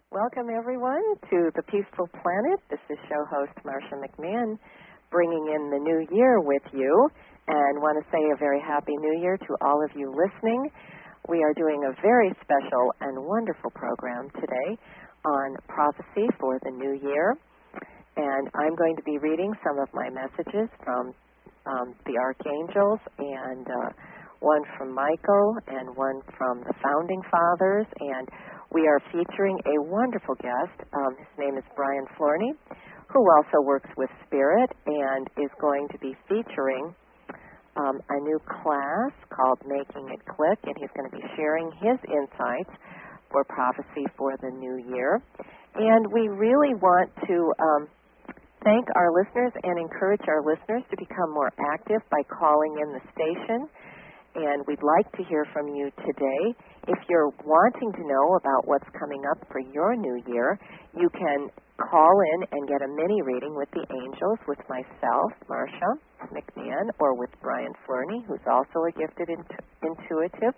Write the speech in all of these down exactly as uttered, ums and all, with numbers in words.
Welcome, everyone, to The Peaceful Planet. This is show host Marsha McMahon, bringing in the new year with you, and want to say a very happy new year to all of you listening. We are doing a very special and wonderful program today on prophecy for the new year, and I'm going to be reading some of my messages from um, the archangels, and uh, one from Michael and one from the Founding Fathers, and we are featuring a wonderful guest. Um, his name is Brian Flournoy, who also works with Spirit and is going to be featuring um, a new class called Making It Click, and he's going to be sharing his insights for prophecy for the new year. And we really want to um, thank our listeners and encourage our listeners to become more active by calling in the station. And we'd like to hear from you today. If you're wanting to know about what's coming up for your new year, you can call in and get a mini reading with the angels with myself, Marsha McMahon, or with Brian Flournoy, who's also a gifted intu- intuitive.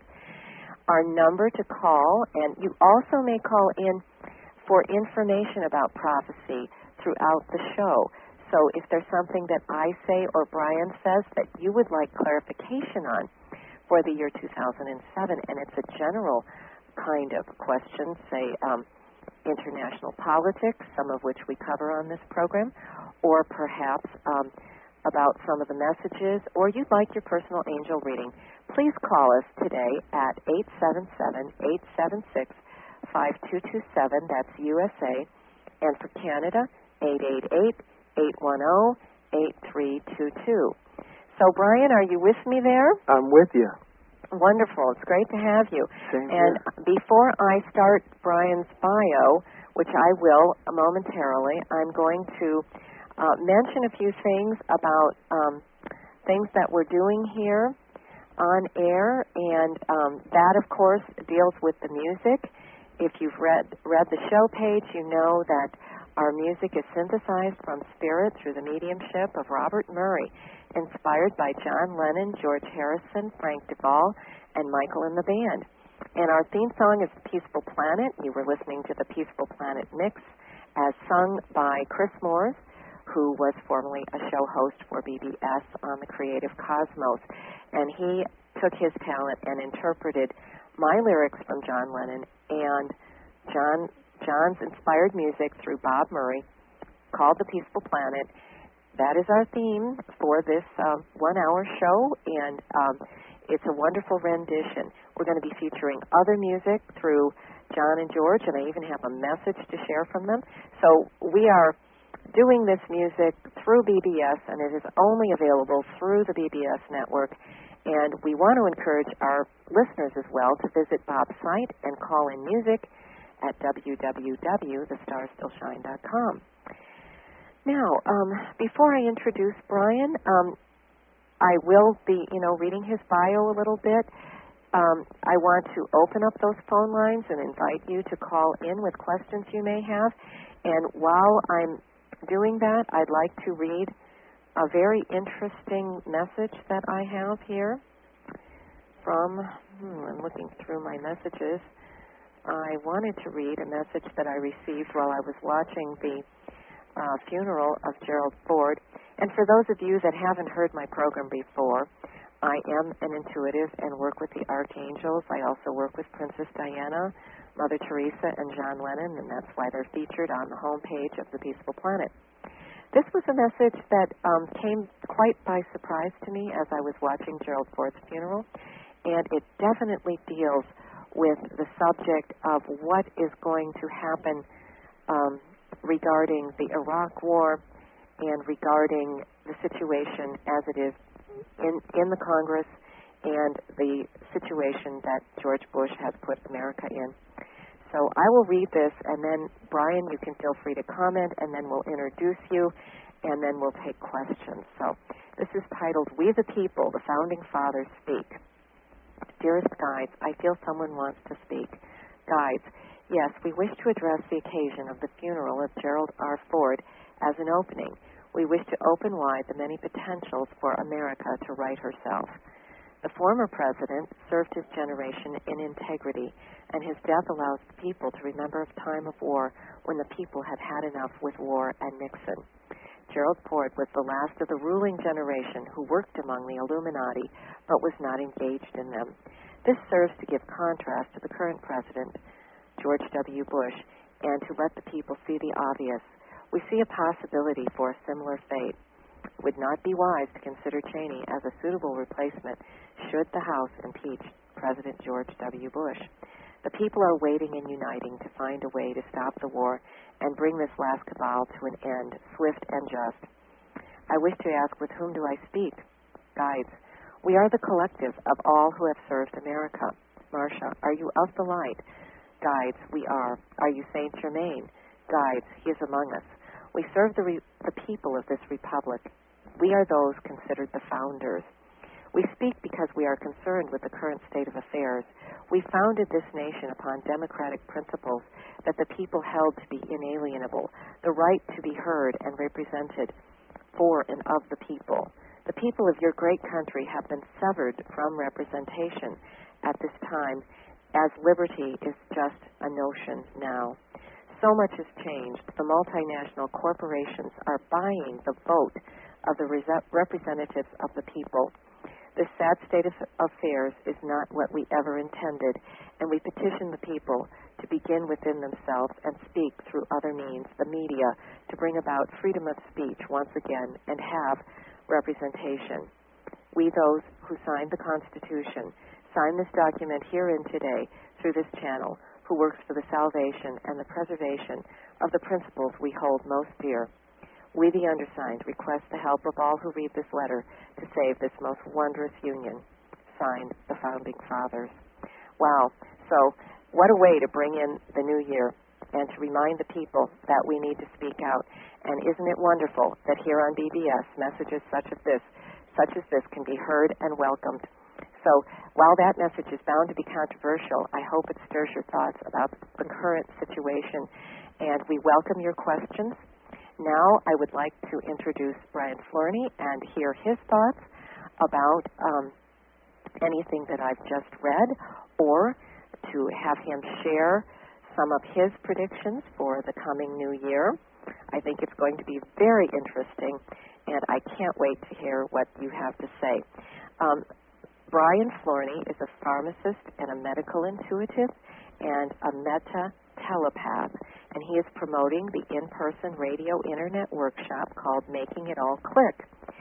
Our number to call, and you also may call in for information about prophecy throughout the show. So if there's something that I say or Brian says that you would like clarification on for the year two thousand seven, and it's a general kind of question, say um, international politics, some of which we cover on this program, or perhaps um, about some of the messages, or you'd like your personal angel reading, please call us today at eight seven seven, eight seven six, five two two seven, that's U S A, and for Canada, eight eight eight, eight one zero, eight three two two. So, Brian, are you with me there? I'm with you. Wonderful. It's great to have you. Same and here. Before I start Brian's bio, which I will momentarily, I'm going to uh, mention a few things about um, things that we're doing here on air, and um, that, of course, deals with the music. If you've read read the show page, you know that our music is synthesized from spirit through the mediumship of Robert Murray, inspired by John Lennon, George Harrison, Frank Duvall, and Michael and the band. And our theme song is Peaceful Planet. You were listening to the Peaceful Planet mix as sung by Chris Moores, who was formerly a show host for B B S on the Creative Cosmos. And he took his talent and interpreted my lyrics from John Lennon and John John's inspired music through Bob Murray, called The Peaceful Planet. That is our theme for this um, one-hour show, and um, it's a wonderful rendition. We're going to be featuring other music through John and George, and I even have a message to share from them. So we are doing this music through B B S, and it is only available through the B B S network. And we want to encourage our listeners as well to visit Bob's site and call in music at w w w dot the stars still shine dot com. Now, um, before I introduce Brian, um, I will be, you know, reading his bio a little bit. Um, I want to open up those phone lines and invite you to call in with questions you may have. And while I'm doing that, I'd like to read a very interesting message that I have here from, hmm, I'm looking through my messages. I wanted to read a message that I received while I was watching the uh, funeral of Gerald Ford. And for those of you that haven't heard my program before, I am an intuitive and work with the archangels. I also work with Princess Diana, Mother Teresa, and John Lennon, and that's why they're featured on the homepage of The Peaceful Planet. This was a message that um, came quite by surprise to me as I was watching Gerald Ford's funeral, and it definitely deals with the subject of what is going to happen um, regarding the Iraq War and regarding the situation as it is in, in the Congress and the situation that George Bush has put America in. So I will read this, and then, Brian, you can feel free to comment, and then we'll introduce you, and then we'll take questions. So this is titled, We the People, the Founding Fathers Speak. Dearest guides, I feel someone wants to speak. Guides, yes, we wish to address the occasion of the funeral of Gerald R. Ford as an opening. We wish to open wide the many potentials for America to right herself. The former president served his generation in integrity, and his death allows the people to remember a time of war when the people had had enough with war and Nixon. Gerald Ford was the last of the ruling generation who worked among the Illuminati but was not engaged in them. This serves to give contrast to the current president, George W. Bush, and to let the people see the obvious. We see a possibility for a similar fate. It would not be wise to consider Cheney as a suitable replacement should the House impeach President George W. Bush. The people are waiting and uniting to find a way to stop the war and bring this last cabal to an end, swift and just. I wish to ask, with whom do I speak? Guides, we are the collective of all who have served America. Marcia, are you of the light? Guides, we are. Are you Saint Germain? Guides, he is among us. We serve the, re- the people of this republic. We are those considered the founders. We speak because we are concerned with the current state of affairs. We founded this nation upon democratic principles that the people held to be inalienable, the right to be heard and represented for and of the people. The people of your great country have been severed from representation at this time, as liberty is just a notion now. So much has changed. The multinational corporations are buying the vote of the representatives of the people. This sad state of affairs is not what we ever intended, and we petition the people to begin within themselves and speak through other means, the media, to bring about freedom of speech once again and have representation. We, those who signed the Constitution, sign this document herein today through this channel, who works for the salvation and the preservation of the principles we hold most dear. We, the undersigned, request the help of all who read this letter to save this most wondrous union. Signed, the Founding Fathers. Wow. So, what a way to bring in the new year and to remind the people that we need to speak out. And isn't it wonderful that here on B B S, messages such as this, such as this can be heard and welcomed. So, while that message is bound to be controversial, I hope it stirs your thoughts about the current situation. And we welcome your questions. Now I would like to introduce Brian Flournoy and hear his thoughts about um, anything that I've just read, or to have him share some of his predictions for the coming new year. I think it's going to be very interesting, and I can't wait to hear what you have to say. Um, Brian Flournoy is a pharmacist and a medical intuitive and a meta telepath, and he is promoting the in-person radio internet workshop called Making It All Click.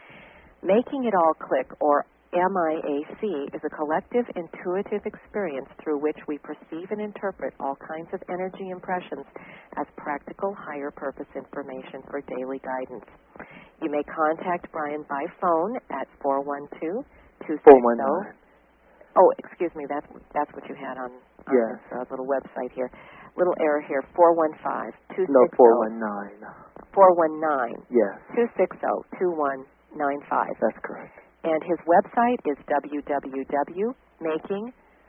Making It All Click, or M I A C, is a collective intuitive experience through which we perceive and interpret all kinds of energy impressions as practical, higher-purpose information for daily guidance. You may contact Brian by phone at four one two, two six zero. Oh, excuse me, that's, that's what you had on, on yeah. this uh, little website here. Little error here, four one five, two six zero. No, four one nine. four one nine. Yes. two six zero, two one nine five. That's correct. And his website is w w w dot making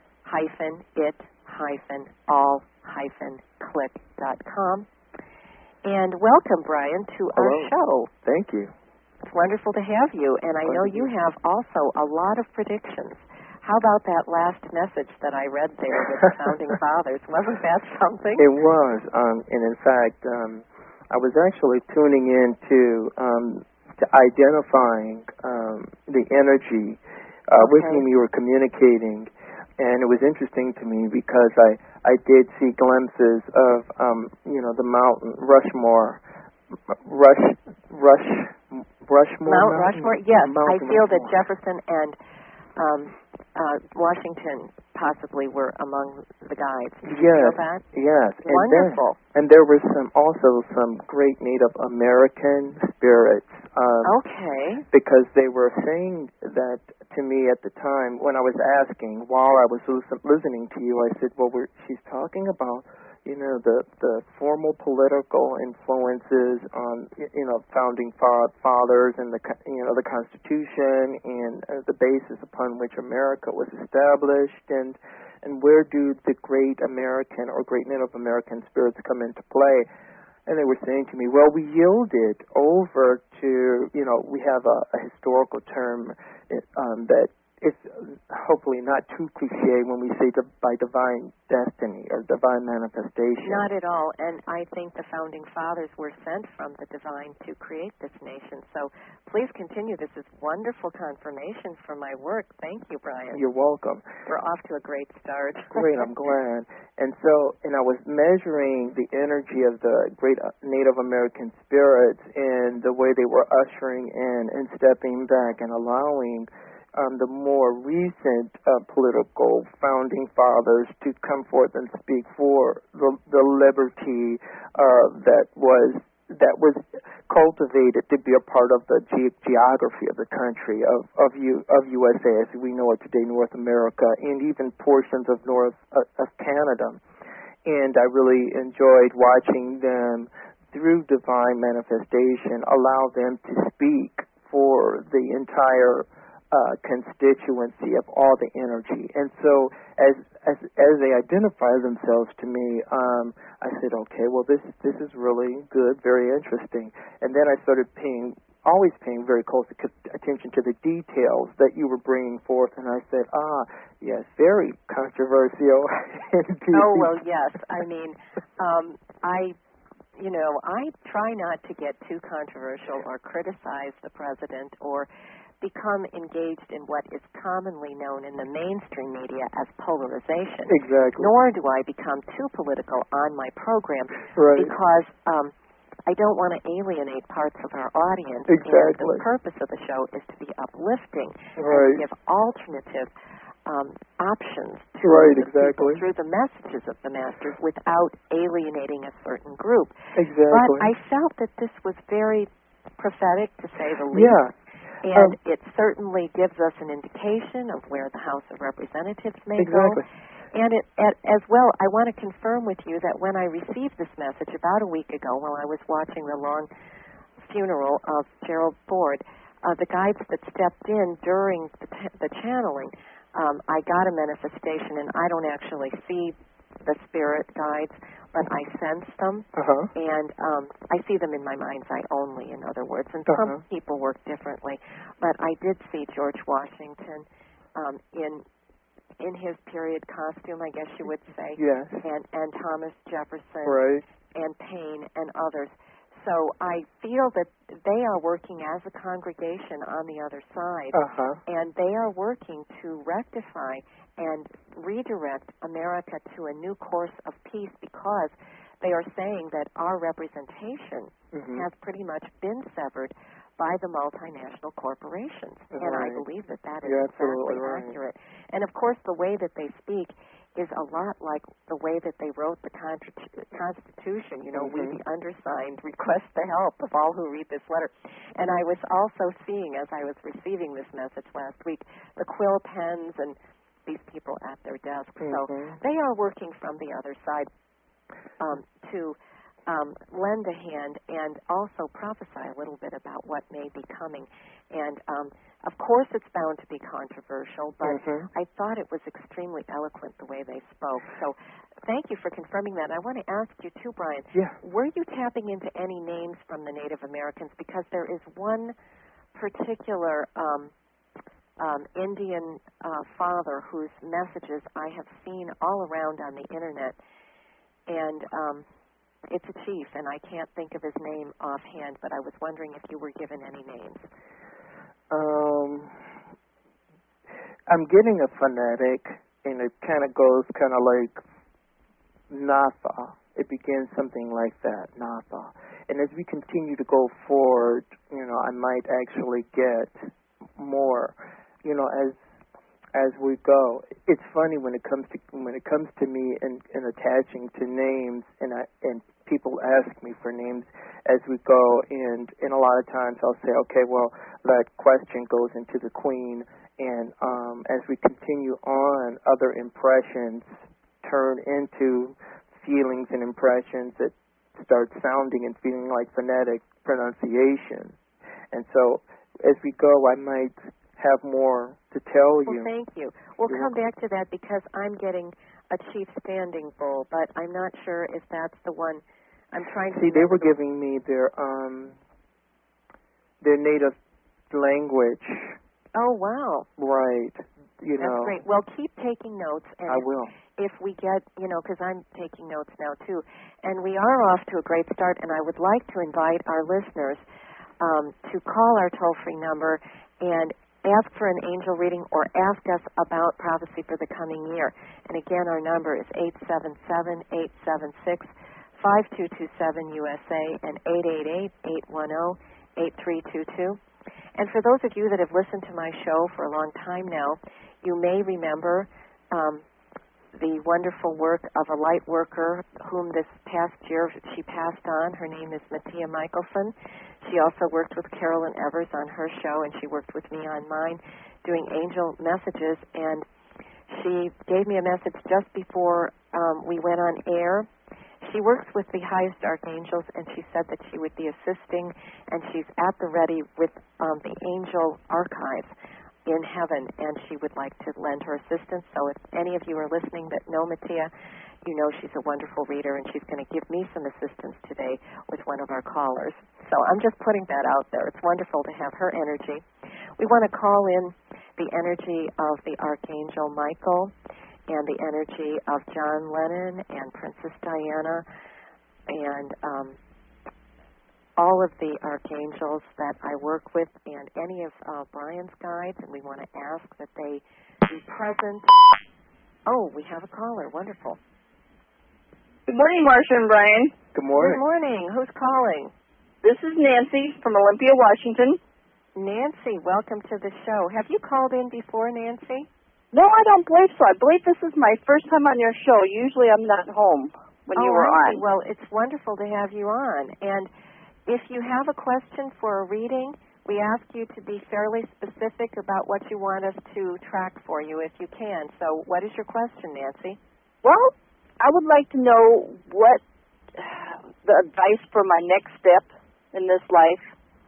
it all click dot com. And welcome, Brian, to Hello. our show. Thank you. It's wonderful to have you, and I know you have also a lot of predictions. How about that last message that I read there with the Founding Fathers? Wasn't that something? It was, um, and in fact, um, I was actually tuning in to, um, to identifying um, the energy uh, okay. with whom you were communicating, and it was interesting to me because I, I did see glimpses of, um, you know, the mountain Rushmore, Rush, Rush, Rushmore. Mount Rushmore. Yes, Mountain I feel Rushmore. that Jefferson and um, uh, Washington possibly were among the guides. Did you yes, feel that? yes. Wonderful. And, then, and there were some also some great Native American spirits. Um, okay. Because they were saying that to me at the time when I was asking, while I was listening to you, I said, well, we're, she's talking about, you know, the, the formal political influences on, you know, founding fathers and the, you know, the Constitution and uh, the basis upon which America was established, and and where do the great American or great Native American spirits come into play? And they were saying to me, well, we yielded over to, you know, we have a, a historical term um, that it's hopefully not too cliche when we say the, by divine destiny or divine manifestation. Not at all. And I think the Founding Fathers were sent from the divine to create this nation. So please continue. This is wonderful confirmation for my work. Thank you, Brian. You're welcome. We're off to a great start. Great, I'm glad. And so, and I was measuring the energy of the great Native American spirits and the way they were ushering in and stepping back and allowing Um, the more recent uh, political founding fathers to come forth and speak for the, the liberty uh, that was that was cultivated to be a part of the ge- geography of the country of of, U, of U S A as we know it today, North America, and even portions of North uh, of Canada. And I really enjoyed watching them through divine manifestation allow them to speak for the entire Uh, constituency of all the energy. And so as as as they identify themselves to me, um, I said, okay, well this this is really good, very interesting. And then I started paying always paying very close attention to the details that you were bringing forth, and I said, ah, yes, very controversial. Oh, well, yes. I mean, um, I you know, I try not to get too controversial or criticize the president or become engaged in what is commonly known in the mainstream media as polarization. Exactly. Nor do I become too political on my program right. because um, I don't want to alienate parts of our audience. Exactly. And the purpose of the show is to be uplifting right. and give alternative um, options to right, the exactly. people through the messages of the masters without alienating a certain group. Exactly. But I felt that this was very prophetic, to say the least. Yeah. And um, it certainly gives us an indication of where the House of Representatives may exactly. go. And it, at, as well, I want to confirm with you that when I received this message about a week ago while I was watching the long funeral of Gerald Ford, uh, the guides that stepped in during the, t- the channeling, um, I got a manifestation, and I don't actually see the spirit guides, but I sense them, uh-huh. and um, I see them in my mind's eye only, in other words. And uh-huh. some people work differently, but I did see George Washington um, in in his period costume, I guess you would say, yes. and, and Thomas Jefferson right. and Paine and others. So I feel that they are working as a congregation on the other side, uh-huh. and they are working to rectify and redirect America to a new course of peace because they are saying that our representation mm-hmm. has pretty much been severed by the multinational corporations. Right. And I believe that that is You're exactly right. accurate. And, of course, the way that they speak is a lot like the way that they wrote the Constitution. You know, mm-hmm. we, the undersigned, request the help of all who read this letter. And I was also seeing, as I was receiving this message last week, the quill pens and these people at their desks. Mm-hmm. So they are working from the other side um, to um, lend a hand and also prophesy a little bit about what may be coming. And, um, of course, it's bound to be controversial, but mm-hmm. I thought it was extremely eloquent the way they spoke. So thank you for confirming that. I want to ask you, too, Brian, yeah. were you tapping into any names from the Native Americans? Because there is one particular um, um, Indian uh, father whose messages I have seen all around on the Internet, and um, it's a chief, and I can't think of his name offhand, but I was wondering if you were given any names. Um, I'm getting a phonetic, and it kind of goes kind of like Natha. It begins something like that, Natha. And as we continue to go forward, you know, I might actually get more, you know, as as we go. It's funny when it comes to when it comes to me and, and attaching to names, and I and people ask me for names as we go, and and a lot of times I'll say, okay, well, that question goes into the Queen, and um, as we continue on, other impressions turn into feelings and impressions that start sounding and feeling like phonetic pronunciation, and so as we go, I might have more to tell you. Well, thank you. We'll You're come welcome. back to that because I'm getting a chief standing bull, but I'm not sure if that's the one. I'm trying to see. They were the giving me their um their native language Oh, wow. Right. You That's know. great. Well, keep taking notes. And I will. If we get, you know, because I'm taking notes now too, and we are off to a great start, and I would like to invite our listeners um, to call our toll-free number and ask for an angel reading or ask us about prophecy for the coming year. And again, our number is eight seven seven, eight seven six, five two two seven U S A and eight eight eight, eight one zero, eight three two two. And for those of you that have listened to my show for a long time now, you may remember um, the wonderful work of a light worker whom this past year she passed on. Her name is Mattia Michelson. She also worked with Carolyn Evers on her show, and she worked with me on mine doing angel messages. And she gave me a message just before um, we went on air. She works with the highest archangels, and she said that she would be assisting, and she's at the ready with um, the angel archives in heaven, and she would like to lend her assistance. So if any of you are listening that know Mattia, you know she's a wonderful reader, and she's going to give me some assistance today with one of our callers. So I'm just putting that out there. It's wonderful to have her energy. We want to call in the energy of the Archangel Michael and the energy of John Lennon and Princess Diana and um, all of the archangels that I work with and any of uh, Brian's guides, and we want to ask that they be present. Oh, we have a caller. Wonderful. Good morning, Marsha and Brian. Good morning. Good morning. Who's calling? This is Nancy from Olympia, Washington. Nancy, welcome to the show. Have you called in before, Nancy? No, I don't believe so. I believe this is my first time on your show. Usually I'm not home when oh, you were I on. see. Well, it's wonderful to have you on. And if you have a question for a reading, we ask you to be fairly specific about what you want us to track for you if you can. So what is your question, Nancy? Well, I would like to know what the advice for my next step in this life.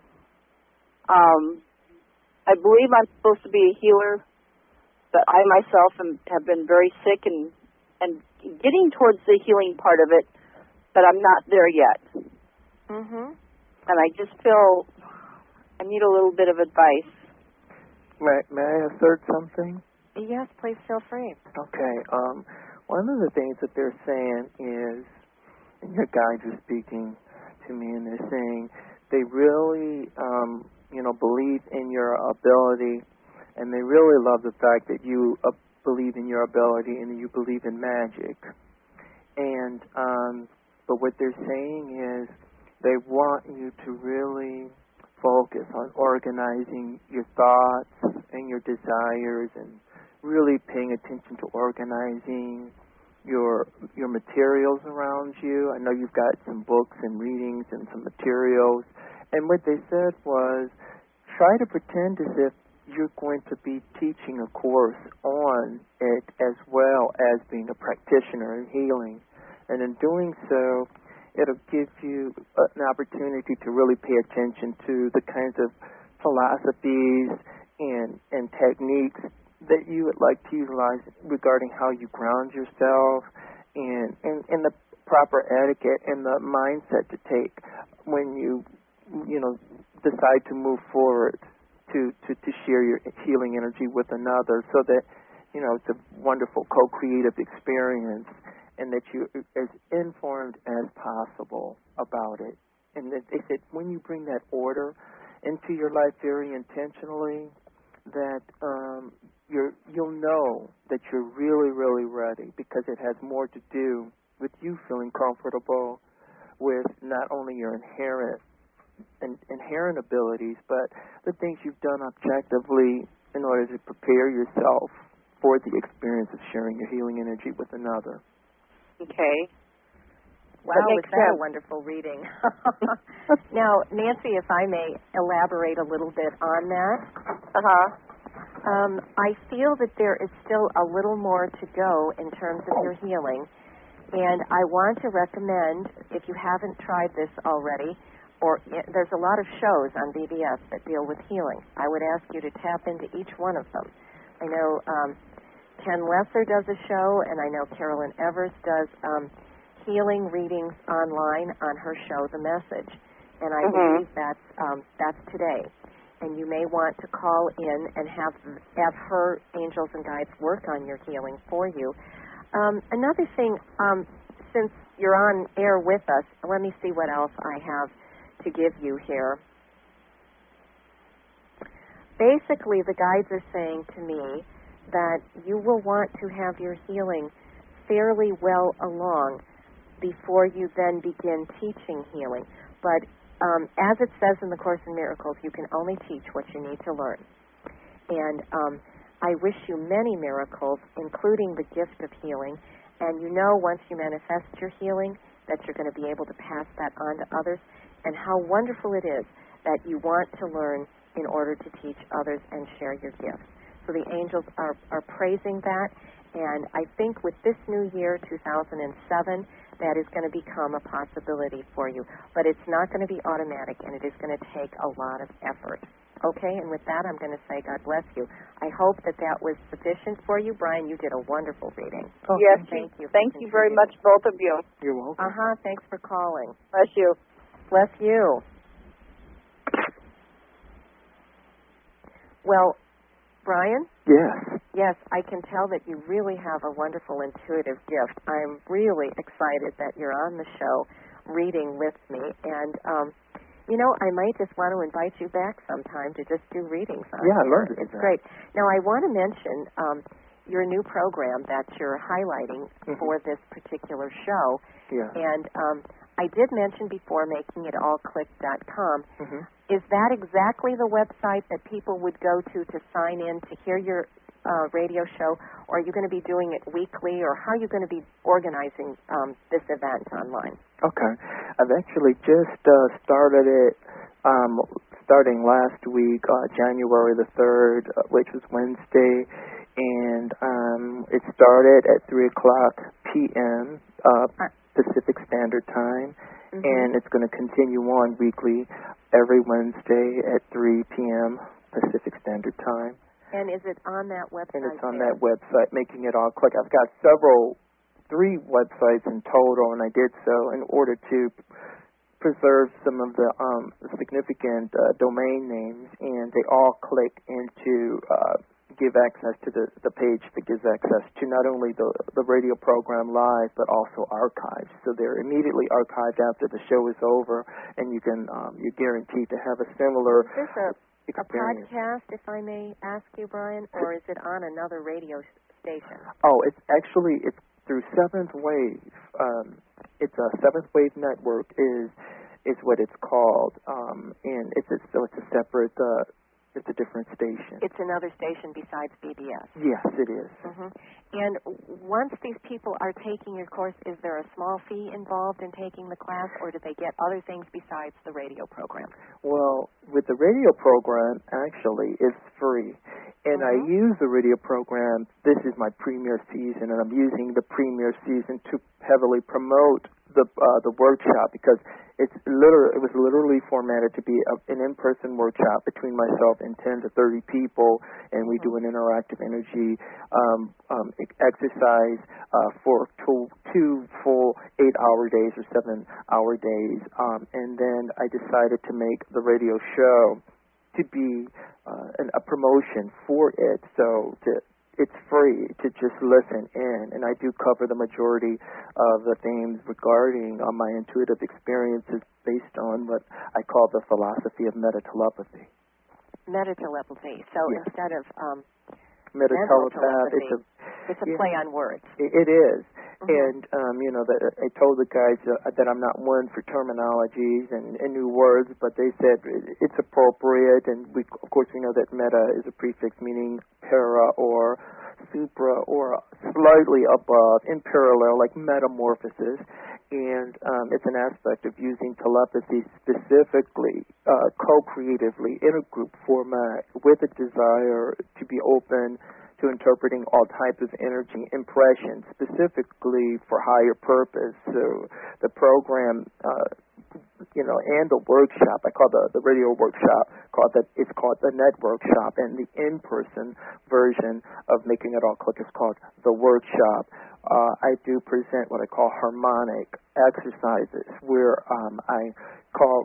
Um, I believe I'm supposed to be a healer, but I myself am, have been very sick and, and getting towards the healing part of it, but I'm not there yet. Mm-hmm. And I just feel I need a little bit of advice. May, may I assert something? Yes, please feel free. Okay. Um, one of the things that they're saying is, and your guides are speaking to me, and they're saying they really, um, you know, believe in your ability, and they really love the fact that you uh, believe in your ability and you believe in magic. And um, but what they're saying is they want you to really focus on organizing your thoughts and your desires and really paying attention to organizing your your materials around you. I know you've got some books and readings and some materials. And what they said was try to pretend as if you're going to be teaching a course on it as well as being a practitioner in healing. And in doing so, it'll give you an opportunity to really pay attention to the kinds of philosophies and, and techniques that you would like to utilize regarding how you ground yourself and, and, and the proper etiquette and the mindset to take when you, you know, decide to move forward to, to, to share your healing energy with another so that, you know, it's a wonderful co-creative experience and that you're as informed as possible about it. And that they said when you bring that order into your life very intentionally, that um, you're, you'll know that you're really, really ready because it has more to do with you feeling comfortable with not only your inherent and inherent abilities, but the things you've done objectively in order to prepare yourself for the experience of sharing your healing energy with another. Okay. Wow, was that a wonderful reading. Now, Nancy, if I may elaborate a little bit on that. Uh-huh. Um, I feel that there is still a little more to go in terms of your healing, and I want to recommend, if you haven't tried this already, or there's a lot of shows on B B S that deal with healing. I would ask you to tap into each one of them. I know um, Ken Lesser does a show, and I know Carolyn Evers does um, healing readings online on her show, The Message, and I mm-hmm. believe that's um, that's today. and you may want to call in and have have her angels and guides work on your healing for you. Um, another thing, um, since you're on air with us, let me see what else I have to give you here. Basically, the guides are saying to me that you will want to have your healing fairly well along before you then begin teaching healing. But um, as it says in the Course in Miracles, you can only teach what you need to learn. And um, I wish you many miracles, including the gift of healing. And you know, once you manifest your healing, that you're going to be able to pass that on to others. And how wonderful it is that you want to learn in order to teach others and share your gifts. So the angels are, are praising that. And I think with this new year, two thousand seven, that is going to become a possibility for you. But it's not going to be automatic, and it is going to take a lot of effort. Okay, and with that, I'm going to say God bless you. I hope that that was sufficient for you. Brian, you did a wonderful reading. Oh, yes, thank you. Thank you very much, both of you. You're welcome. Uh-huh, thanks for calling. Bless you. Bless you. Well, Brian? Yes. Yes, I can tell that you really have a wonderful intuitive gift. I'm really excited that you're on the show reading with me. And, um, you know, I might just want to invite you back sometime to just do readings on Yeah, I here. learned it. It's great. Now, I want to mention um, your new program that you're highlighting mm-hmm. for this particular show. Yeah. And um, I did mention before making it all click dot com. Mm-hmm. Is that exactly the website that people would go to to sign in to hear your uh, radio show, or are you going to be doing it weekly, or how are you going to be organizing um, this event online? Okay. I've actually just uh, started it um, starting last week, uh, January the third, uh, which was Wednesday, and um, it started at three o'clock p.m. Uh, Pacific Standard Time, mm-hmm. and it's going to continue on weekly every Wednesday at three p.m. Pacific Standard Time. And is it on that website? And it's on there? that website, making it all click. I've got several, three websites in total, and I did so in order to preserve some of the um, significant uh, domain names, and they all click into uh, give access to the, the page that gives access to not only the, the radio program live, but also archives. So they're immediately archived after the show is over, and you can um, you're guaranteed to have a similar Is this a, a experience. podcast, if I may ask you, Brian, or is it on another radio station? Oh, it's actually it's through Seventh Wave. Um, it's a Seventh Wave Network is is what it's called, um, and it's, it's so it's a separate. Uh, It's a different station. It's another station besides B B S. Yes, it is. Mm-hmm. And once these people are taking your course, is there a small fee involved in taking the class, or do they get other things besides the radio program? Well, with the radio program, actually, it's free. And mm-hmm. I use the radio program. This is my premier season, and I'm using the premier season to heavily promote the uh, the workshop, because it's literally, it was literally formatted to be a, an in-person workshop between myself and ten to thirty people, and we mm-hmm. do an interactive energy um, um, exercise uh, for two, two full eight-hour days or seven-hour days, um, and then I decided to make the radio show to be uh, an, a promotion for it, so to it's free to just listen in, and I do cover the majority of the themes regarding uh, my intuitive experiences based on what I call the philosophy of meta-telepathy. Meta-telepathy. So yes. instead of um, meta-telepath, it's a it's a yeah, play on words. It, it is. Mm-hmm. And, um, you know, that I told the guys uh, that I'm not one for terminologies and, and new words, but they said it's appropriate, and we, of course we know that meta is a prefix meaning para or supra or slightly above, in parallel, like metamorphosis, and um, it's an aspect of using telepathy specifically, uh, co-creatively, in a group format with a desire to be open to interpreting all types of energy impressions, specifically for higher purpose. So the program, uh, you know, and the workshop, I call the, the radio workshop, called the, it's called the Net Workshop, and the in-person version of Making It All Click is called the Workshop. Uh, I do present what I call harmonic exercises, where um, I call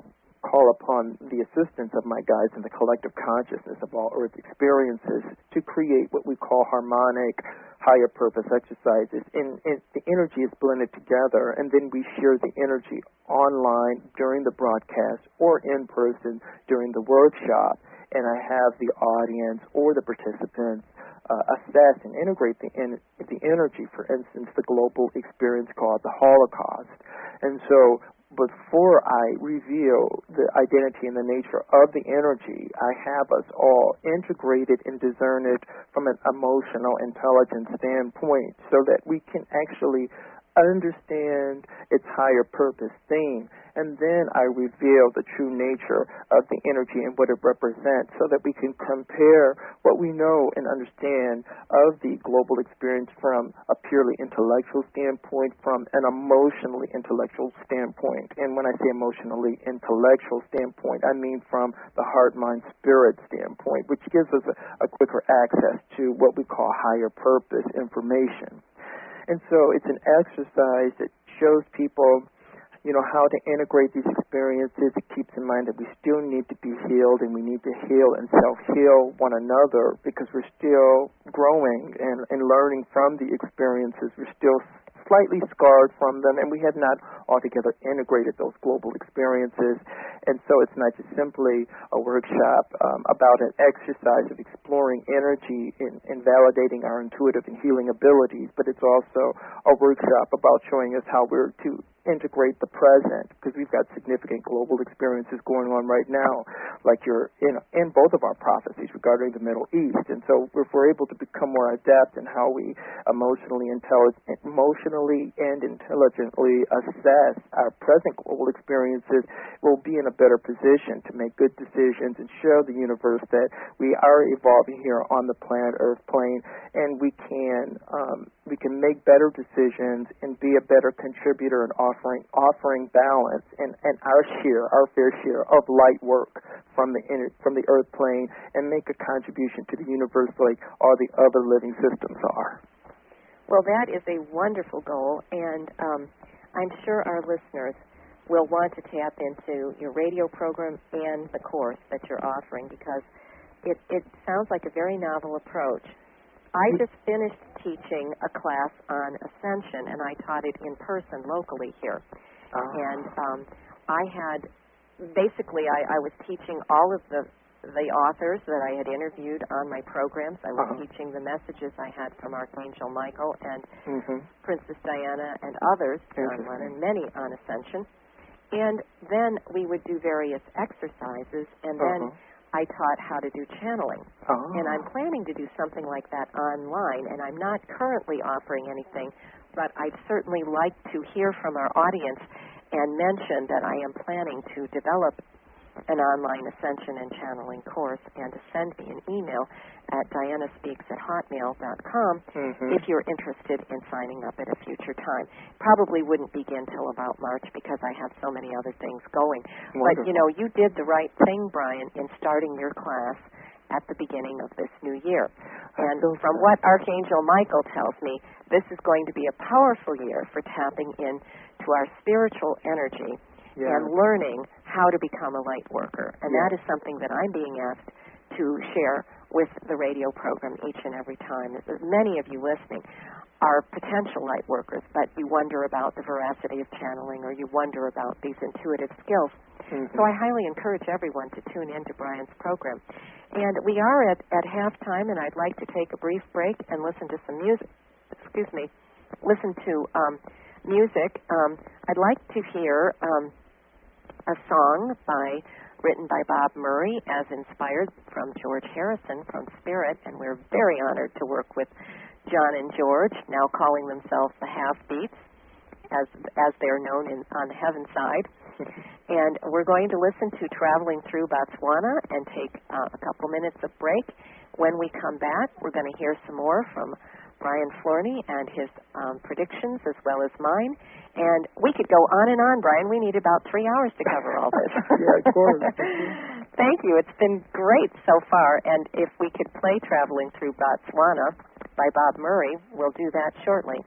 call upon the assistance of my guides and the collective consciousness of all Earth experiences to create what we call harmonic, higher purpose exercises. And, and the energy is blended together, and then we share the energy online during the broadcast or in person during the workshop. And I have the audience or the participants uh, assess and integrate the, en- the energy, for instance, the global experience called the Holocaust. And so before I reveal the identity and the nature of the energy, I have us all integrated and discern it from an emotional intelligence standpoint so that we can actually understand its higher purpose theme. And then I reveal the true nature of the energy and what it represents so that we can compare what we know and understand of the global experience from a purely intellectual standpoint, from an emotionally intellectual standpoint. And when I say emotionally intellectual standpoint, I mean from the heart, mind, spirit standpoint, which gives us a, a quicker access to what we call higher purpose information. And so it's an exercise that shows people, you know, how to integrate these experiences. It keeps in mind that we still need to be healed, and we need to heal and self-heal one another because we're still growing and, and learning from the experiences. We're still slightly scarred from them, and we have not altogether integrated those global experiences. And so it's not just simply a workshop um, about an exercise of exploring energy and, and validating our intuitive and healing abilities, but it's also a workshop about showing us how we're to integrate the present, because we've got significant global experiences going on right now, like you're in in both of our prophecies regarding the Middle East. And so if we're able to become more adept in how we emotionally intelligent, emotionally and intelligently assess our present global experiences, we'll be in a better position to make good decisions and show the universe that we are evolving here on the planet Earth plane, and we can um, we can make better decisions and be a better contributor and offering offering balance and, and our share, our fair share of light work from the inner, from the Earth plane, and make a contribution to the universe like all the other living systems are. Well, that is a wonderful goal, and um, I'm sure our listeners will want to tap into your radio program and the course that you're offering, because it, it sounds like a very novel approach. I just finished teaching a class on Ascension, and I taught it in person locally here. Uh-huh. And um, I had, basically, I, I was teaching all of the the authors that I had interviewed on my programs. I was uh-huh. teaching the messages I had from Archangel Michael and mm-hmm. Princess Diana and others, John Lennon, many on Ascension. And then we would do various exercises, and then uh-huh. I taught how to do channeling. Oh. And I'm planning to do something like that online, and I'm not currently offering anything, but I'd certainly like to hear from our audience and mention that I am planning to develop an online ascension and channeling course, and to send me an email at diana speaks at hotmail dot com mm-hmm. if you're interested in signing up at a future time. Probably wouldn't begin till about March because I have so many other things going. Wonderful. But, you know, you did the right thing, Brian, in starting your class at the beginning of this new year. And from what Archangel Michael tells me, this is going to be a powerful year for tapping in to our spiritual energy yeah. and learning how to become a light worker. And yeah. that is something that I'm being asked to share with the radio program each and every time. Many of you listening are potential light workers, but you wonder about the veracity of channeling, or you wonder about these intuitive skills. Mm-hmm. So I highly encourage everyone to tune in to Brian's program. And we are at, at halftime, and I'd like to take a brief break and listen to some music. Excuse me. Listen to um, music. Um, I'd like to hear um, a song by written by Bob Murray, as inspired from George Harrison from Spirit, and we're very honored to work with John and George, now calling themselves the Half Beats, as as they're known in, on the heaven side. And we're going to listen to Traveling Through Botswana and take uh, a couple minutes of break. When we come back, we're going to hear some more from Brian Flournoy and his um, predictions, as well as mine. And we could go on and on, Brian. We need about three hours to cover all this. Yeah, of course. Thank you. It's been great so far. And if we could play Traveling Through Botswana by Bob Murray, we'll do that shortly.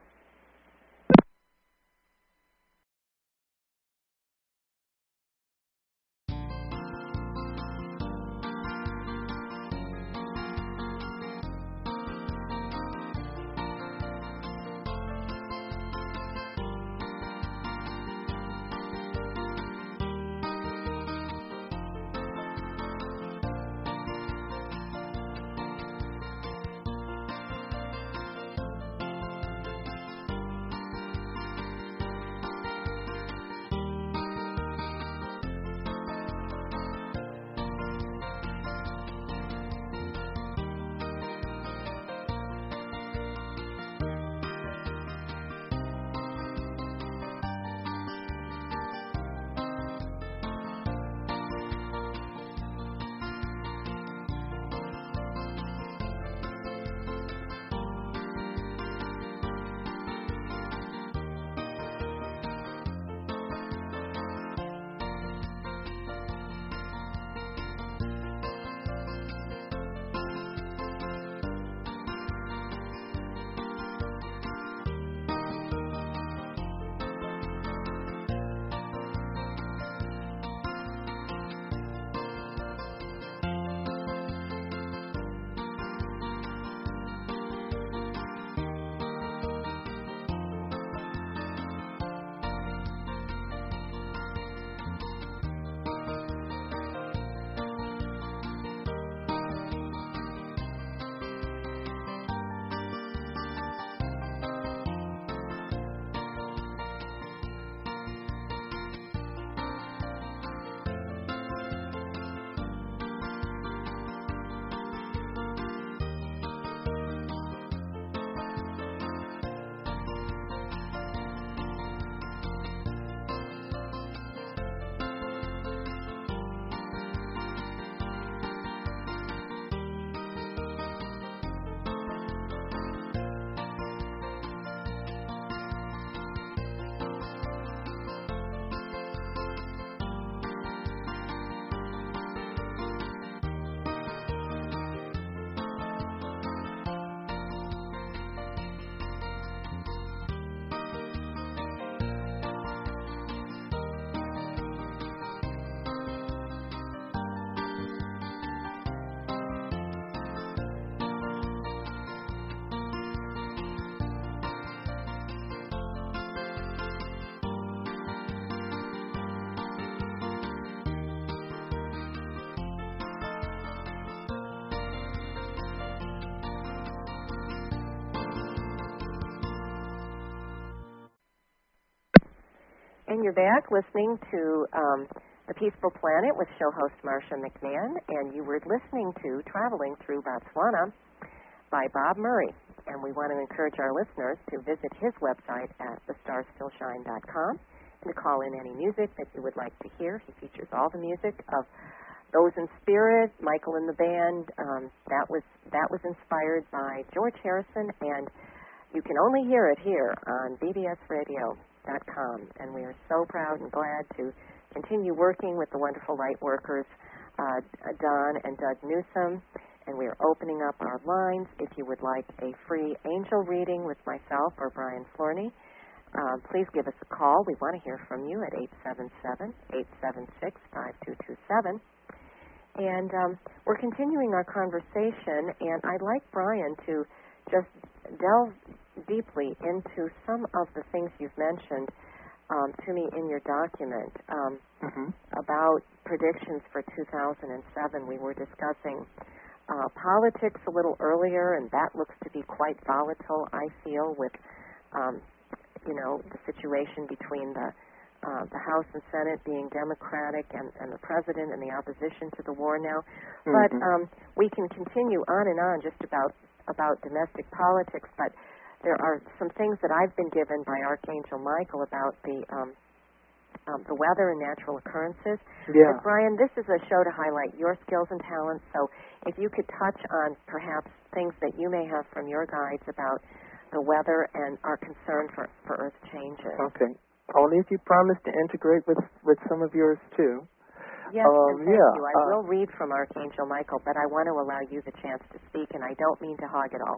And you're back listening to um, The Peaceful Planet with show host Marsha McMahon, and you were listening to Traveling Through Botswana by Bob Murray. And we want to encourage our listeners to visit his website at the stars still shine dot com and to call in any music that you would like to hear. He features all the music of Those in Spirit, Michael and the Band. Um, that was that was inspired by George Harrison, and you can only hear it here on b b s radio dot com. And we are so proud and glad to continue working with the wonderful light workers, uh, Don and Doug Newsom. And we are opening up our lines if you would like a free angel reading with myself or Brian Florney. Uh, please give us a call. We want to hear from you at eight seven seven, eight seven six, five two two seven. And um, we're continuing our conversation, and I'd like Brian to just delve deeply into some of the things you've mentioned um, to me in your document um, mm-hmm. about predictions for two thousand seven. We were discussing uh, politics a little earlier, and that looks to be quite volatile, I feel, with, um, you know, the situation between the Uh, the House and Senate being Democratic and, and the President and the opposition to the war now. Mm-hmm. But um, we can continue on and on just about, about domestic politics, but there are some things that I've been given by Archangel Michael about the um, um, the weather and natural occurrences. Yeah. But Brian, this is a show to highlight your skills and talents, so if you could touch on perhaps things that you may have from your guides about the weather and our concern for, for Earth changes. Okay. Only if you promise to integrate with with some of yours too. Yes, um, and thank yeah, you. I uh, will read from Archangel Michael, but I want to allow you the chance to speak, and I don't mean to hog it all.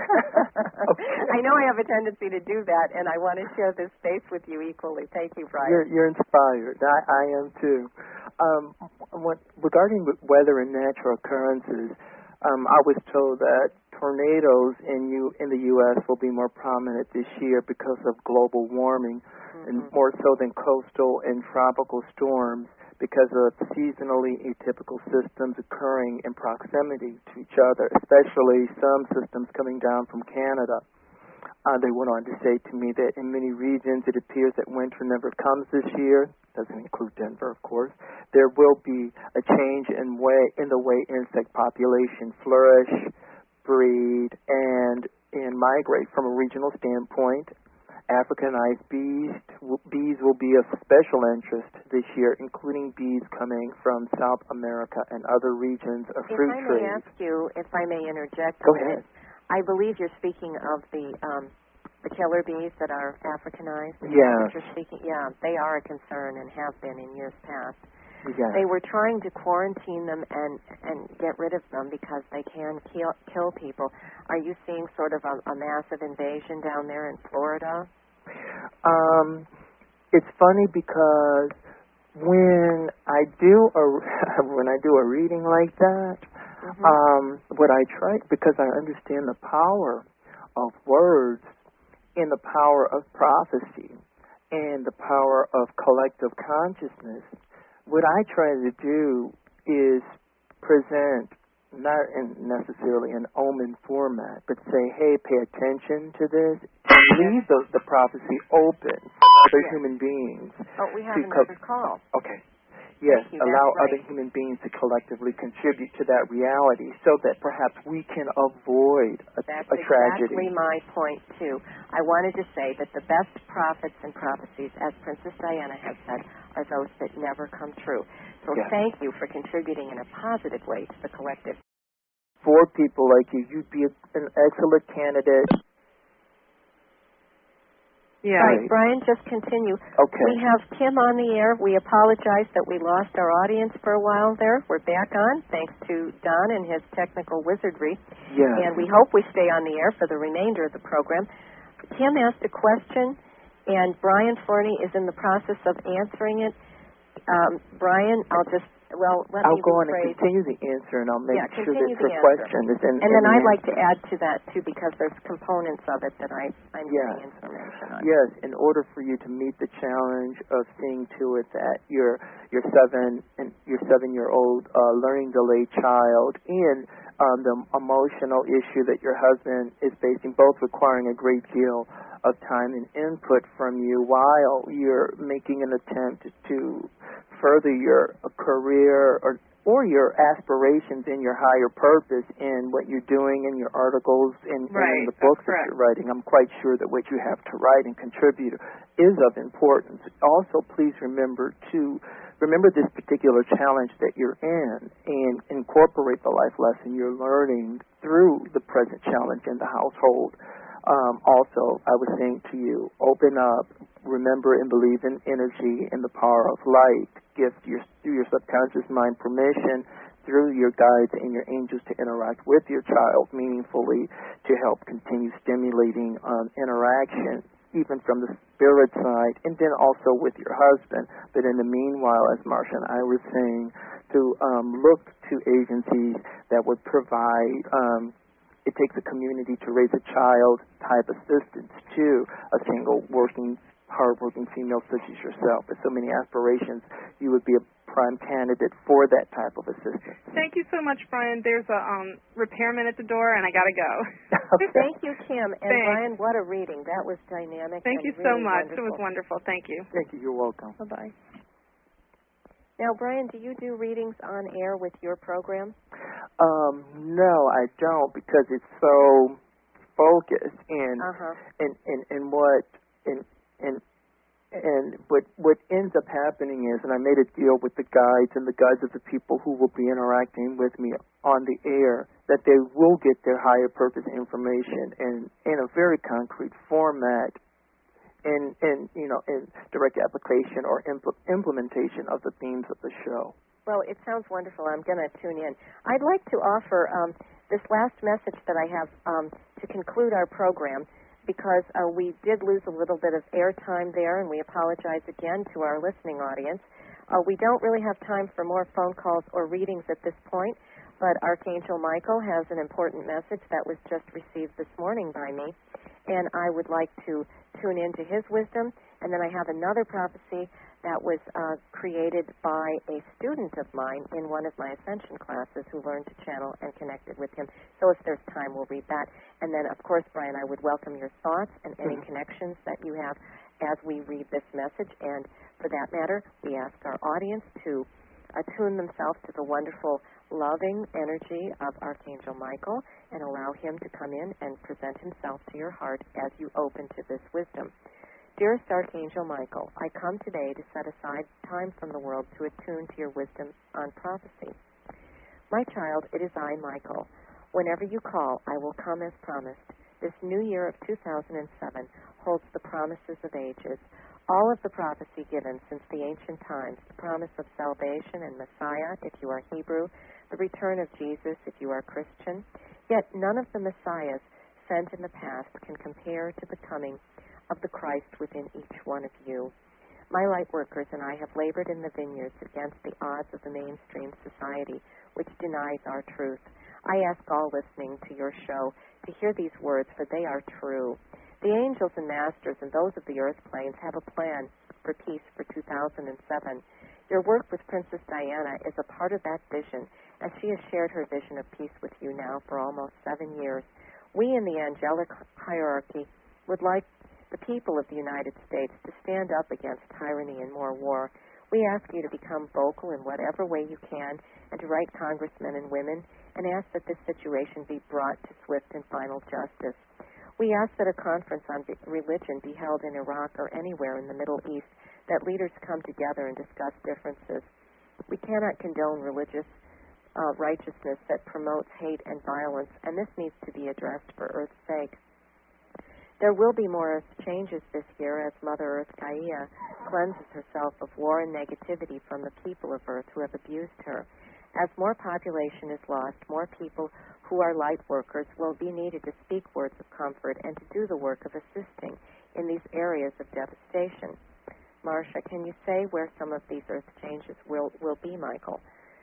Okay. I know I have a tendency to do that, and I want to share this space with you equally. Thank you, Brian. You're, you're inspired. I, I am too. Um, what, regarding weather and natural occurrences, um, I was told that tornadoes in you in the U S will be more prominent this year because of global warming, mm-hmm. and more so than coastal and tropical storms because of seasonally atypical systems occurring in proximity to each other, especially some systems coming down from Canada. Uh, they went on to say to me that in many regions it appears that winter never comes this year. Doesn't include Denver, of course. There will be a change in way in the way insect population flourish, breed, and and migrate from a regional standpoint. Africanized bees bees will be of special interest this year, including bees coming from South America and other regions of fruit trees. If I trees. may ask you, if I may interject, go ahead. I believe you're speaking of the um, the killer bees that are Africanized. Yes. You're speaking, yeah, they are a concern and have been in years past. Yes. They were trying to quarantine them and, and get rid of them because they can kill, kill people. Are you seeing sort of a, a massive invasion down there in Florida? Um, it's funny because when I do a when I do a reading like that, mm-hmm. um, what I try, because I understand the power of words and the power of prophecy and the power of collective consciousness, what I try to do is present not in necessarily an omen format, but say, hey, pay attention to this, and leave the, the prophecy open for yes. human beings. Oh, we have to another co- call. Okay. Yes, you, allow right. other human beings to collectively contribute to that reality so that perhaps we can avoid a, That's a tragedy. exactly my point, too. I wanted to say that the best prophets and prophecies, as Princess Diana has said, are those that never come true. So yes. thank you for contributing in a positive way to the collective. For people like you, you'd be a, an excellent candidate. Yeah. Right, Brian, just continue. Okay. We have Tim on the air. We apologize that we lost our audience for a while there. We're back on, thanks to Don and his technical wizardry. Yes. And we hope we stay on the air for the remainder of the program. Tim asked a question, and Brian Florney is in the process of answering it. Um, Brian, I'll just, well, let I'll me go on and rephrase. continue the answer, and I'll make yeah, sure that the her answer. question is in. And in then the I'd answer. like to add to that, too, because there's components of it that I, I'm yes. getting information on. Yes, in order for you to meet the challenge of seeing to it that your your seven and your seven-year-old uh, learning delayed child and um, the emotional issue that your husband is facing, both requiring a great deal of time and input from you while you're making an attempt to further your career or or your aspirations in your higher purpose in what you're doing in your articles and, right, and in the books that correct. you're writing. I'm quite sure that what you have to write and contribute is of importance. Also, please remember to remember this particular challenge that you're in and incorporate the life lesson you're learning through the present challenge in the household. Um, also, I was saying to you, open up, remember and believe in energy and the power of light. Give your, through your subconscious mind permission through your guides and your angels to interact with your child meaningfully to help continue stimulating um, interaction, even from the spirit side, and then also with your husband. But in the meanwhile, as Marsha and I were saying, to um, look to agencies that would provide um, it takes a community to raise a child type assistance to a single working, hard-working female such as yourself. With so many aspirations, you would be a prime candidate for that type of assistance. Thank you so much, Brian. There's a um, repairman at the door, and I got to go. Okay. Thank you, Kim. And Thanks. Brian, what a reading. That was dynamic. Thank and you so really much. Wonderful. It was wonderful. Thank you. Thank you. You're welcome. Bye-bye. Now, Brian, do you do readings on air with your program? Um, no, I don't, because it's so focused and Uh-huh. and, and, and what and and and what what ends up happening is, and I made a deal with the guides and the guides of the people who will be interacting with me on the air, that they will get their higher purpose information in in a very concrete format, in in you know in direct application or impl- implementation of the themes of the show. Well, it sounds wonderful. I'm going to tune in. I'd like to offer um, this last message that I have um, to conclude our program, because uh, we did lose a little bit of airtime there, and we apologize again to our listening audience. Uh, we don't really have time for more phone calls or readings at this point, but Archangel Michael has an important message that was just received this morning by me, and I would like to tune into his wisdom. And then I have another prophecy that was uh, created by a student of mine in one of my Ascension classes who learned to channel and connected with him. So if there's time, we'll read that. And then, of course, Brian, I would welcome your thoughts and any Mm-hmm. connections that you have as we read this message. And for that matter, we ask our audience to attune themselves to the wonderful, loving energy of Archangel Michael and allow him to come in and present himself to your heart as you open to this wisdom. Dearest Archangel Michael, I come today to set aside time from the world to attune to your wisdom on prophecy. My child, it is I, Michael. Whenever you call, I will come as promised. This new year of two thousand seven holds the promises of ages. All of the prophecy given since the ancient times, the promise of salvation and Messiah, if you are Hebrew, the return of Jesus, if you are Christian. Yet none of the Messiahs sent in the past can compare to the coming of the Christ within each one of you. My light workers and I have labored in the vineyards against the odds of the mainstream society, which denies our truth. I ask all listening to your show to hear these words, for they are true. The angels and masters and those of the earth planes have a plan for peace for two thousand seven. Your work with Princess Diana is a part of that vision, as she has shared her vision of peace with you now for almost seven years. We in the angelic hierarchy would like the people of the United States to stand up against tyranny and more war. We ask you to become vocal in whatever way you can and to write congressmen and women and ask that this situation be brought to swift and final justice. We ask that a conference on religion be held in Iraq or anywhere in the Middle East, that leaders come together and discuss differences. We cannot condone religious uh, righteousness that promotes hate and violence, and this needs to be addressed for Earth's sake. There will be more Earth changes this year as Mother Earth Gaia cleanses herself of war and negativity from the people of Earth who have abused her. As more population is lost, more people who are light workers will be needed to speak words of comfort and to do the work of assisting in these areas of devastation. Marsha, can you say where some of these Earth changes will, will be, Michael?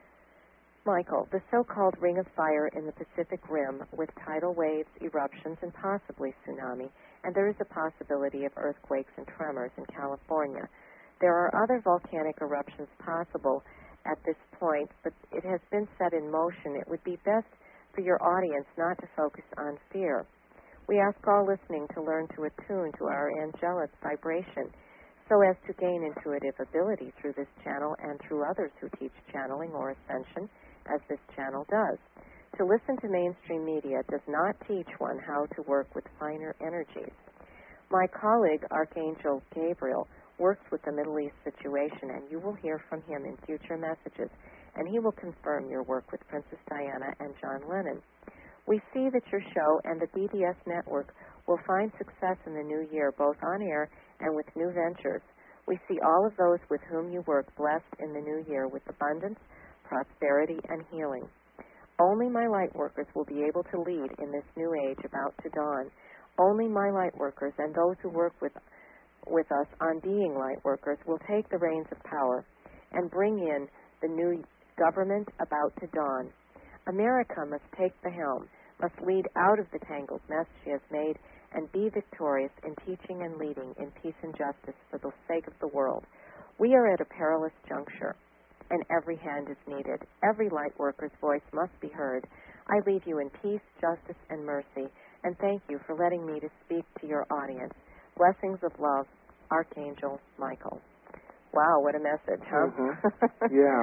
Michael, the so-called Ring of Fire in the Pacific Rim with tidal waves, eruptions, and possibly tsunami, and there is a possibility of earthquakes and tremors in California. There are other volcanic eruptions possible at this point, but it has been set in motion. It would be best for your audience not to focus on fear. We ask all listening to learn to attune to our angelic vibration so as to gain intuitive ability through this channel and through others who teach channeling or ascension, as this channel does. To listen to mainstream media does not teach one how to work with finer energies. My colleague, Archangel Gabriel, works with the Middle East situation, and you will hear from him in future messages, and he will confirm your work with Princess Diana and John Lennon. We see that your show and the B D S network will find success in the new year, both on air and with new ventures. We see all of those with whom you work blessed in the new year with abundance, prosperity, and healing. Only my light workers will be able to lead in this new age about to dawn. Only my light workers and those who work with, with us on being light workers will take the reins of power and bring in the new government about to dawn. America must take the helm, must lead out of the tangled mess she has made, and be victorious in teaching and leading in peace and justice for the sake of the world. We are at a perilous juncture, and every hand is needed. Every light worker's voice must be heard. I leave you in peace, justice, and mercy, and thank you for letting me to speak to your audience. Blessings of love, Archangel Michael. Wow, what a message, huh? Mm-hmm. Yeah.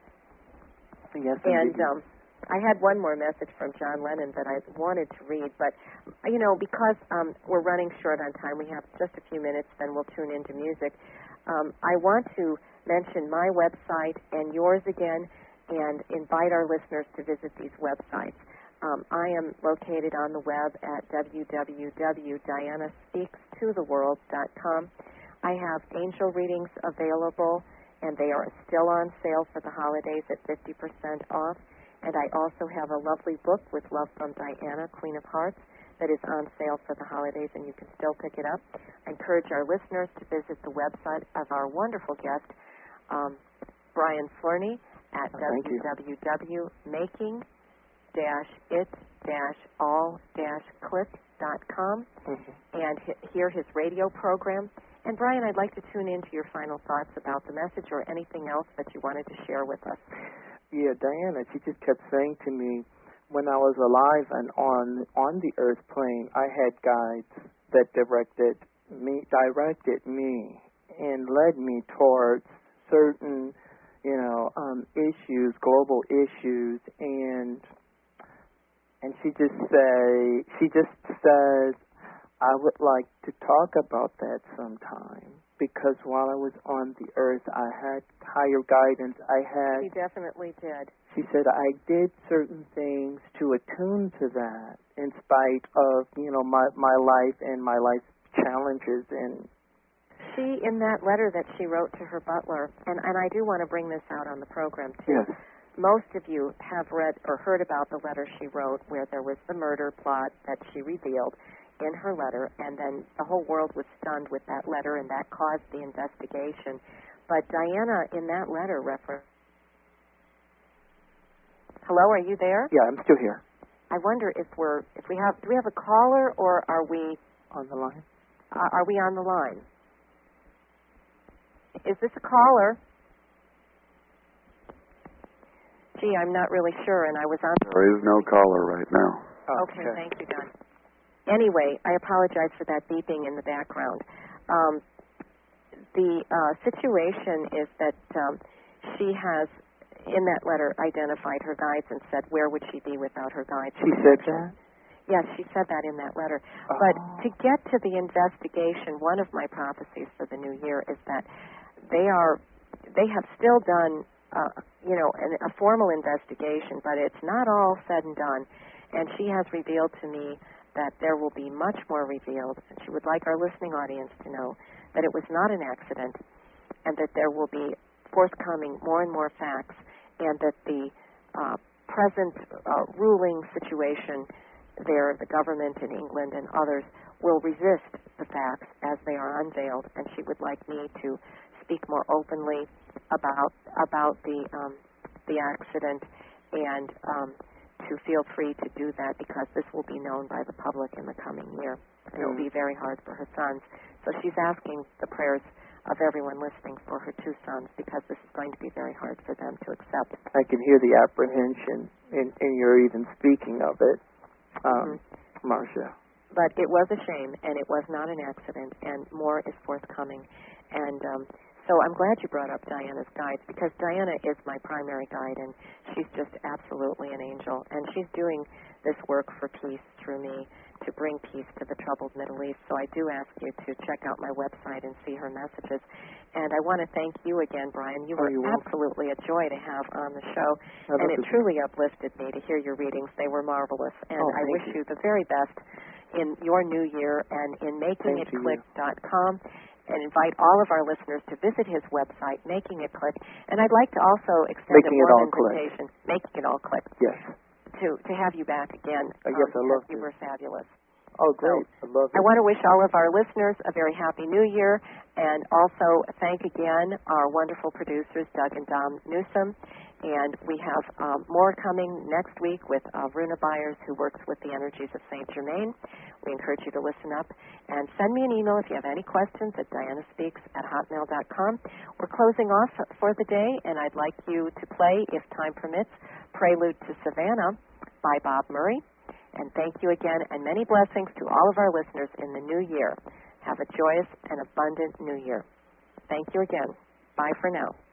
Yes, and indeed. um, I had one more message from John Lennon that I wanted to read, but, you know, because um, we're running short on time, we have just a few minutes, then we'll tune into music. Um, I want to mention my website and yours again and invite our listeners to visit these websites. Um, I am located on the web at w w w dot diana speaks to the world dot com. I have angel readings available, and they are still on sale for the holidays at fifty percent off. And I also have a lovely book with Love from Diana, Queen of Hearts, that is on sale for the holidays, and you can still pick it up. I encourage our listeners to visit the website of our wonderful guest, um, Brian Flerney, at oh, w w w dot making it all click dot com mm-hmm. and he- hear his radio program. And, Brian, I'd like to tune into your final thoughts about the message or anything else that you wanted to share with us. Yeah, Diana, she just kept saying to me, when I was alive and on on the earth plane, I had guides that directed me, directed me, and led me towards certain, you know, um, issues, global issues, and and she just say, she just says, I would like to talk about that sometime. Because while I was on the earth, I had higher guidance. I had... He definitely did. She said, I did certain things to attune to that in spite of, you know, my, my life and my life challenges. And she, in that letter that she wrote to her butler, and, and I do want to bring this out on the program, too. Yes. Most of you have read or heard about the letter she wrote where there was the murder plot that she revealed in her letter, and then the whole world was stunned with that letter, and that caused the investigation. But Diana, in that letter, referenced... Hello, are you there? Yeah, I'm still here. I wonder if we're, if we have, do we have a caller, or are we... On the line? Uh, are we on the line? Is this a caller? Gee, I'm not really sure, and I was on... There is no caller right now. Okay, okay, thank you, Don. Anyway, I apologize for that beeping in the background. Um, the uh, situation is that um, she has, in that letter, identified her guides and said, where would she be without her guides? She said that? Yes, she said that in that letter. Oh. But to get to the investigation, one of my prophecies for the new year is that they are, they have still done, uh, you know, an, a formal investigation, but it's not all said and done. And she has revealed to me that there will be much more revealed. She would like our listening audience to know that it was not an accident, and that there will be forthcoming more and more facts, and that the uh, present uh, ruling situation there, the government in England and others, will resist the facts as they are unveiled, and she would like me to speak more openly about about the um, the accident, and um, to feel free to do that, because this will be known by the public in the coming year, and mm. it will be very hard for her sons. So she's asking the prayers of everyone listening for her two sons, because this is going to be very hard for them to accept. I can hear the apprehension in, in your even speaking of it, um, mm-hmm. Marcia. but it was a shame, and it was not an accident, and more is forthcoming. And um, so I'm glad you brought up Diana's guides, because Diana is my primary guide, and she's just absolutely an angel. And she's doing this work for peace through me to bring peace to the troubled Middle East. So I do ask you to check out my website and see her messages. And I want to thank you again, Brian. You were oh, absolutely a joy to have on the show, oh, and it truly uplifted me to hear your readings. They were marvelous, and oh, I wish you. you the very best in your new year and in making it click dot com. And invite all of our listeners to visit his website, Making It Click. And I'd like to also extend Making a warm It invitation, All Making It All Click, Yes. to, to have you back again. Uh, yes, um, I love You to. were fabulous. Oh, great. So, I love it. I want to wish all of our listeners a very happy new year, and also thank again our wonderful producers, Doug and Dom Newsom. And we have um, more coming next week with uh, Runa Byers, who works with the energies of Saint Germain. We encourage you to listen up and send me an email if you have any questions at diana speaks at hotmail dot com. We're closing off for the day, and I'd like you to play, if time permits, Prelude to Savannah by Bob Murray. And thank you again, and many blessings to all of our listeners in the new year. Have a joyous and abundant new year. Thank you again. Bye for now.